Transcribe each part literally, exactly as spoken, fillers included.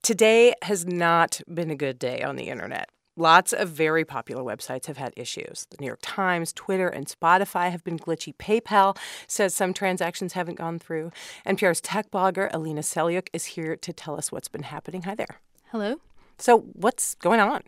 Today has not been a good day on the internet. Lots of very popular websites have had issues. The New York Times, Twitter, and Spotify have been glitchy. PayPal says some transactions haven't gone through. N P R's tech blogger Alina Selyukh is here to tell us what's been happening. Hi there. Hello. So what's going on?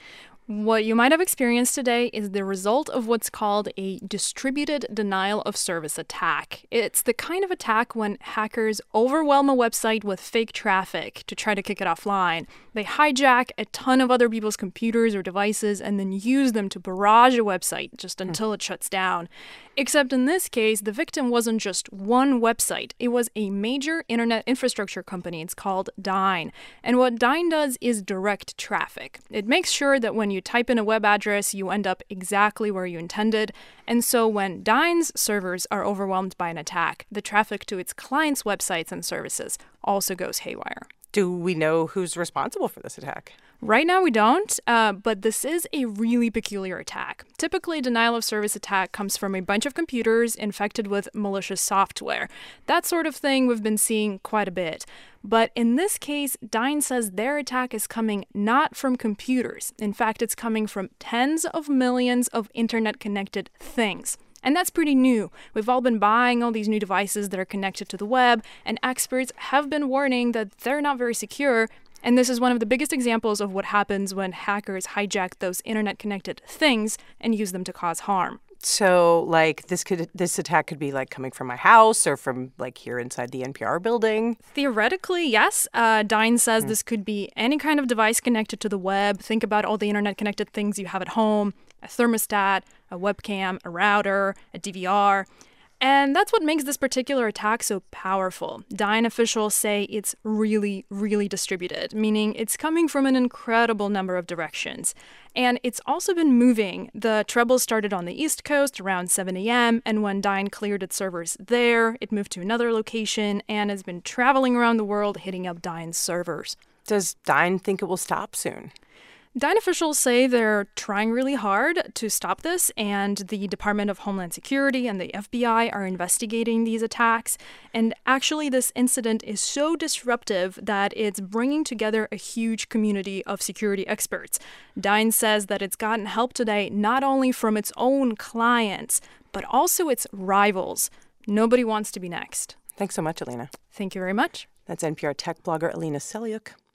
What you might have experienced today is the result of what's called a distributed denial of service attack. It's the kind of attack when hackers overwhelm a website with fake traffic to try to kick it offline. They hijack a ton of other people's computers or devices and then use them to barrage a website just until it shuts down. Except in this case, the victim wasn't just one website. It was a major internet infrastructure company. It's called Dyn. And what Dyn does is direct traffic. It makes sure that when you type in a web address, you end up exactly where you intended. And so when Dyn's servers are overwhelmed by an attack, the traffic to its clients' websites and services also goes haywire. Do we know who's responsible for this attack? Right now we don't, uh, but this is a really peculiar attack. Typically, denial of service attack comes from a bunch of computers infected with malicious software. That sort of thing we've been seeing quite a bit. But in this case, Dyn says their attack is coming not from computers. In fact, it's coming from tens of millions of internet-connected things. And that's pretty new. We've all been buying all these new devices that are connected to the web, and experts have been warning that they're not very secure. And this is one of the biggest examples of what happens when hackers hijack those internet-connected things and use them to cause harm. So, like, this could this attack could be, like, coming from my house or from, like, here inside the N P R building? Theoretically, yes. Uh, Dyn says mm. this could be any kind of device connected to the web. Think about all the internet-connected things you have at home, a thermostat, a webcam, a router, a D V R. And that's what makes this particular attack so powerful. Dyn officials say it's really, really distributed, meaning it's coming from an incredible number of directions. And it's also been moving. The trouble started on the East Coast around seven a.m., and when Dyn cleared its servers there, it moved to another location and has been traveling around the world hitting up Dyn's servers. Does Dyn think it will stop soon? Dyn officials say they're trying really hard to stop this, and the Department of Homeland Security and the F B I are investigating these attacks. And actually, this incident is so disruptive that it's bringing together a huge community of security experts. Dyn says that it's gotten help today not only from its own clients, but also its rivals. Nobody wants to be next. Thanks so much, Alina. Thank you very much. That's N P R tech blogger Alina Selyukh.